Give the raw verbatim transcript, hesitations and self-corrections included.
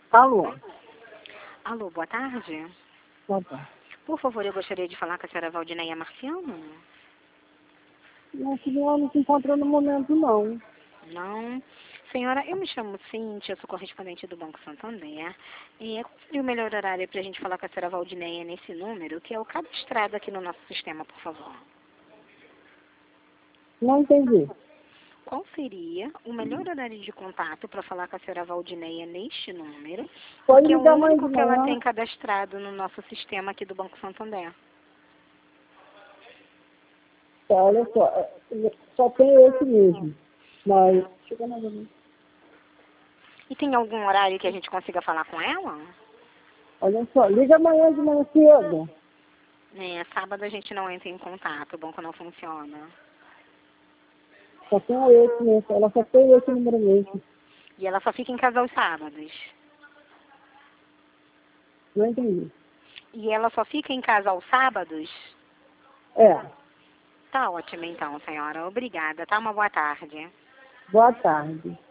Alô? Alô, boa tarde. Boa tarde. Por favor, eu gostaria de falar com a senhora Valdineia Marciano. Minha senhora não se encontra no momento, não. Não. Senhora, eu me chamo Cíntia, eu sou correspondente do Banco Santander. E qual seria o melhor horário para a gente falar com a senhora Valdineia nesse número, que é o cadastrado aqui no nosso sistema, por favor? Não entendi. Qual seria o melhor horário de contato para falar com a senhora Valdineia neste número? Pode Porque é o ligar mais único de que ela manhã. tem cadastrado no nosso sistema aqui do Banco Santander. Tá, olha só, é, só tem esse mesmo. Mas, chega mais ou menos. E tem algum horário que a gente consiga falar com ela? Olha só, liga amanhã de manhã cedo. É, sábado a gente não entra em contato, o banco não funciona. Só tem esse mesmo, ela só tem esse número mesmo. E ela só fica em casa aos sábados. Não entendi. E ela só fica em casa aos sábados? É, Tá ótimo então, senhora. Obrigada. Tá, uma boa tarde. boa tarde.